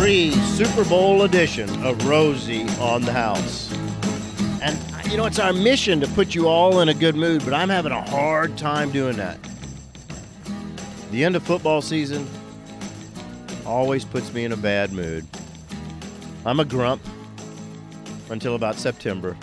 free Super Bowl edition of Rosie on the House. And, it's our mission to put you all in a good mood, but I'm having a hard time doing that. The end of football season always puts me in a bad mood. I'm a grump until about September.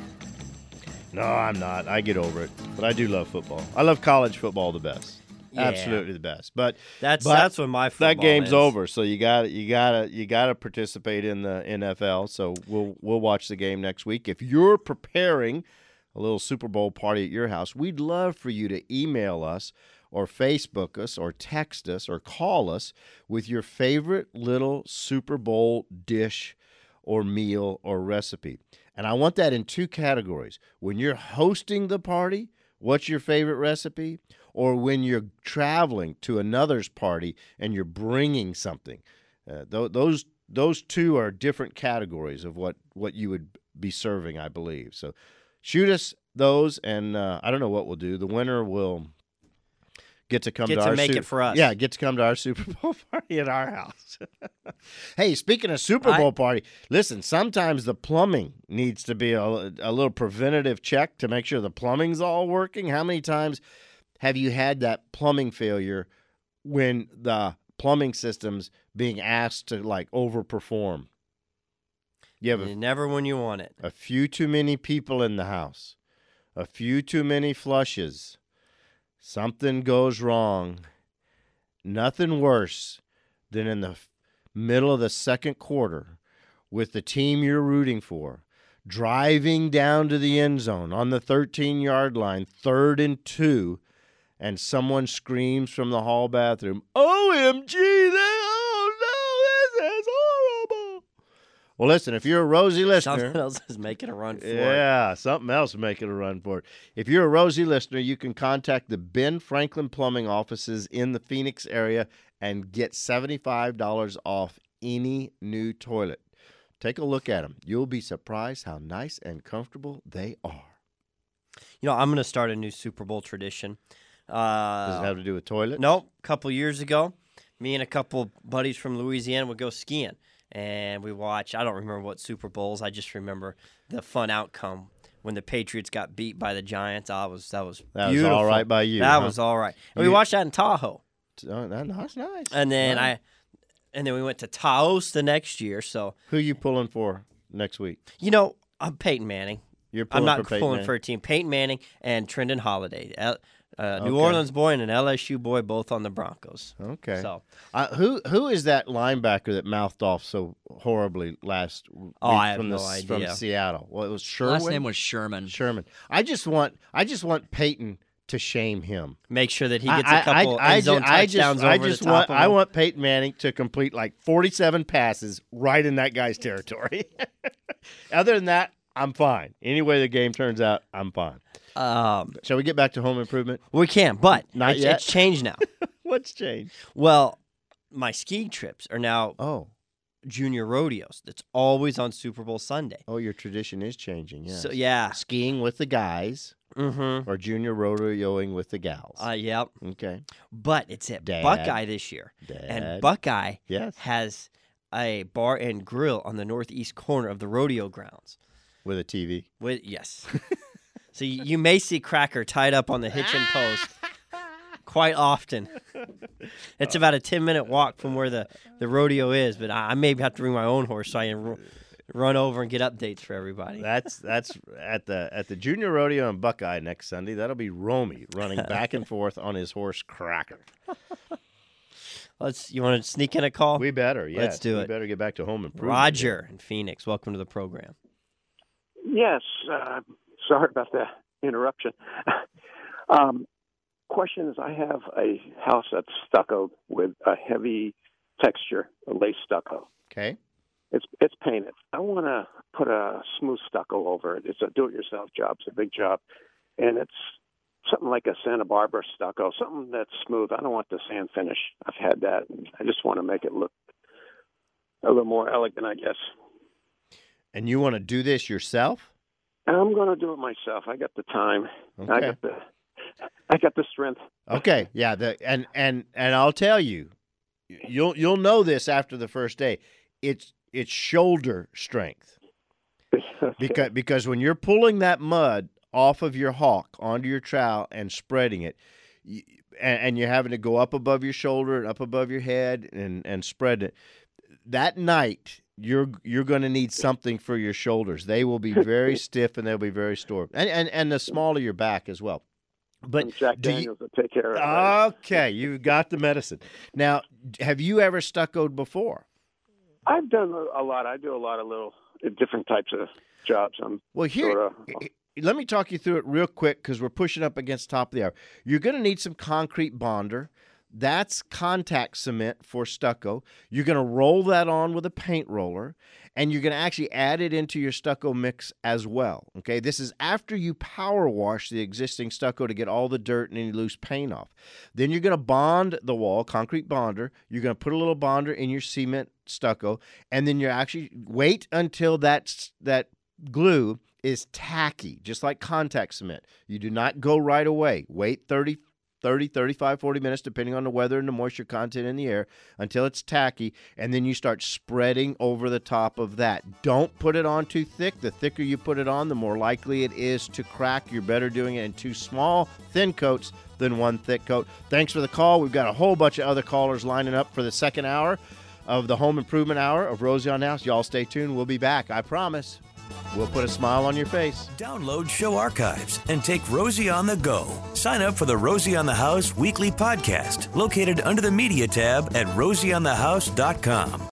No, I'm not. I get over it. But I do love football. I love college football the best. Yeah. Absolutely the best. But that's when my football that game's is. over. So you gotta participate in the NFL. So we'll watch the game next week. If you're preparing a little Super Bowl party at your house, we'd love for you to email us or Facebook us or text us or call us with your favorite little Super Bowl dish or meal or recipe. And I want that in two categories. When you're hosting the party, what's your favorite recipe? Or when you're traveling to another's party and you're bringing something. Those two are different categories of what you would be serving, I believe. So shoot us those, and I don't know what we'll do. The winner will get to come it for us. Yeah, get to come to our Super Bowl party at our house. Hey, speaking of Super Bowl party, listen, sometimes the plumbing needs to be a little preventative check to make sure the plumbing's all working. How many times have you had that plumbing failure when the plumbing system's being asked to, overperform? You have never when you want it. A few too many people in the house. A few too many flushes. Something goes wrong. Nothing worse than in the middle of the second quarter with the team you're rooting for, driving down to the end zone on the 13-yard line, 3rd and 2, and someone screams from the hall bathroom, OMG, oh no, this is horrible. Well, listen, if you're a Rosie listener. Something else is making a run for it. Yeah, something else is making a run for it. If you're a Rosie listener, you can contact the Ben Franklin Plumbing offices in the Phoenix area and get $75 off any new toilet. Take a look at them. You'll be surprised how nice and comfortable they are. I'm going to start a new Super Bowl tradition. Does it have to do with toilet? Nope. A couple years ago, me and a couple buddies from Louisiana would go skiing, and we watch. I don't remember what Super Bowls. I just remember the fun outcome when the Patriots got beat by the Giants. That was beautiful. That was all right by you. That was all right. And we watched that in Tahoe. Oh, that's nice. And then we went to Taos the next year. So who you pulling for next week? I'm Peyton Manning. I'm not pulling for a team. Peyton Manning and Trendon Holiday. New Orleans boy and an LSU boy, both on the Broncos. Okay. So, who is that linebacker that mouthed off so horribly last week I have no idea. From Seattle? Well, it was Sherman. Last name was Sherman. I just want Peyton to shame him. Make sure that he gets a couple end zone touchdowns over the top of him. I want Peyton Manning to complete 47 passes right in that guy's territory. Other than that, I'm fine. Any way the game turns out, I'm fine. Shall we get back to home improvement? We can, but Not yet. It's changed now. What's changed? Well, my ski trips are now junior rodeos. That's always on Super Bowl Sunday. Oh, your tradition is changing, yes. So, yeah. Skiing with the guys or junior rodeoing with the gals. Yep. Okay. But it's at Dad. Buckeye this year. Dad. And Buckeye Yes. has a bar and grill on the northeast corner of the rodeo grounds. With a TV? Yes. So you may see Cracker tied up on the hitching post quite often. It's about a 10-minute walk from where the rodeo is, but I may have to bring my own horse so I can run over and get updates for everybody. That's at the junior rodeo in Buckeye next Sunday. That'll be Romy running back and forth on his horse Cracker. You want to sneak in a call? We better, yes. Let's do it. We better get back to home improvement. Roger in Phoenix, welcome to the program. Yes, sorry about the interruption. Question is, I have a house that's stuccoed with a heavy texture, a lace stucco. Okay. It's painted. I want to put a smooth stucco over it. It's a do-it-yourself job. It's a big job, and it's something like a Santa Barbara stucco, something that's smooth. I don't want the sand finish. I've had that. I just want to make it look a little more elegant, I guess. And you want to do this yourself? I'm going to do it myself. I got the time. Okay. I got the strength. Okay, yeah. And I'll tell you, you'll know this after the first day. it's shoulder strength. Okay. Because when you're pulling that mud off of your hawk onto your trowel and spreading it, and you're having to go up above your shoulder and up above your head and spread it, that night you're going to need something for your shoulders. They will be very stiff and they'll be very sore, and the small of your back as well. But And Jack Daniels will take care of it. okay, you've got the medicine. Now, have you ever stuccoed before? I've done a lot. I do a lot of little different types of jobs. I'm Well, here, sorta, let me talk you through it real quick because we're pushing up against top of the hour. You're going to need some concrete bonder. That's contact cement for stucco. You're going to roll that on with a paint roller, and you're going to actually add it into your stucco mix as well. Okay, this is after you power wash the existing stucco to get all the dirt and any loose paint off. Then you're going to bond the wall, concrete bonder. You're going to put a little bonder in your cement stucco, and then you actually wait until that glue is tacky, just like contact cement. You do not go right away. Wait 30, 35, 40 minutes, depending on the weather and the moisture content in the air, until it's tacky, and then you start spreading over the top of that. Don't put it on too thick. The thicker you put it on, the more likely it is to crack. You're better doing it in two small, thin coats than one thick coat. Thanks for the call. We've got a whole bunch of other callers lining up for the second hour of the Home Improvement Hour of Rosie on the House. Y'all stay tuned. We'll be back. I promise. We'll put a smile on your face. Download show archives and take Rosie on the go. Sign up for the Rosie on the House weekly podcast located under the media tab at rosieonthehouse.com.